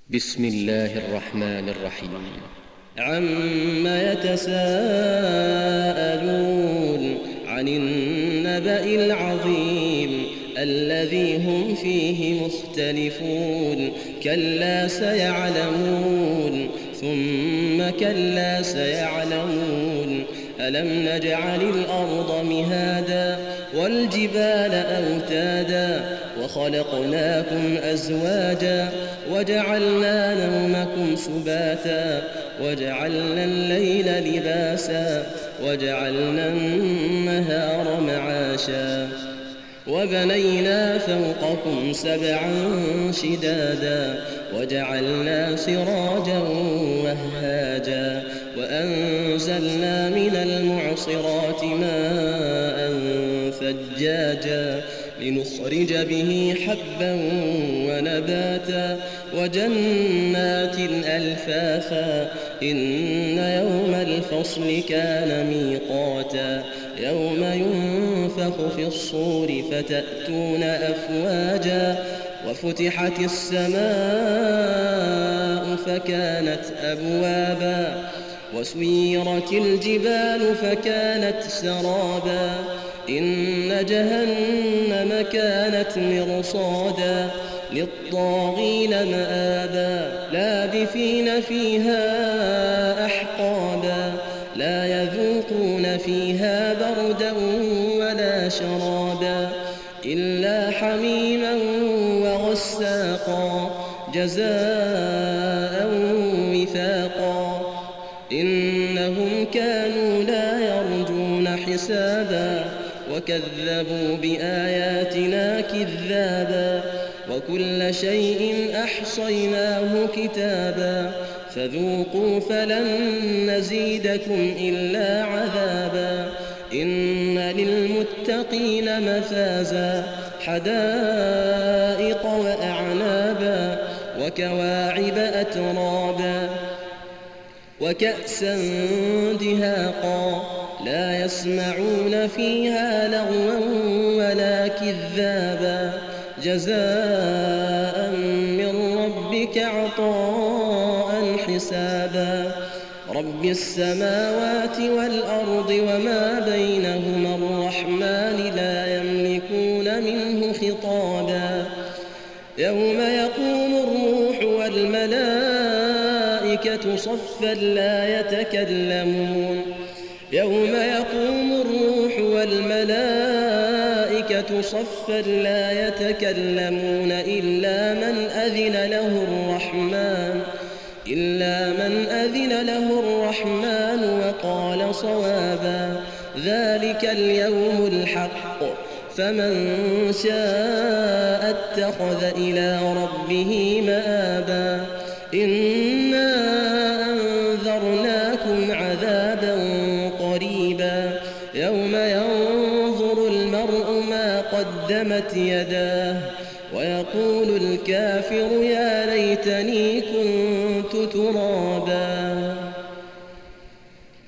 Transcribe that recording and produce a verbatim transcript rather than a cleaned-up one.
بسم الله الرحمن الرحيم. عم يتساءلون عن النبأ العظيم الذي هم فيه مختلفون كلا سيعلمون ثم كلا سيعلمون ألم نجعل الأرض مهادا والجبال أوتادا وخلقناكم أزواجا وجعلنا نومكم سباتا وجعلنا الليل لباسا وجعلنا النهار معاشا وبنينا فوقكم سبعا شدادا وجعلنا سراجا وهاجا وأنزلنا من المعصرات ماء ثجاجا لنخرج به حبا ونباتا وجنات ألفافا إن يوم الفصل كان ميقاتا يوم ينفخ في الصور فتأتون أفواجا وفتحت السماء فكانت أبوابا وسيرت الجبال فكانت سرابا إن جهنم كانت مرصادا للطاغين مآبا لابثين فيها أحقابا لا يذوقون فيها بردا ولا شرابا إلا حميما وغساقا جزاء وفاقا إنهم كانوا لا يرجون حسابا وكذبوا بآياتنا كذابا وكل شيء أحصيناه كتابا فذوقوا فلن نزيدكم إلا عذابا إن للمتقين مفازا حدائق وأعنابا وكواعب أترابا وكأسا دهاقا لا يسمعون فيها لغوا ولا كذابا جزاء من ربك عطاء حسابا رب السماوات والأرض وما بينهما الرحمن لا يملكون منه خطابا يوم يقوم الروح والملائكة صفا لا يتكلمون يوم يقوم الروح والملائكة صفا لا يتكلمون إلا من أذن له الرحمن إلا من أذن له الرحمن وقال صوابا ذلك اليوم الحق فمن شاء اتخذ إلى ربه مآبا إنا أنذرناكم عذابا قريبا يوم ينظر المرء ما قدمت يداه ويقول الكافر يا ليتني كنت ترابا.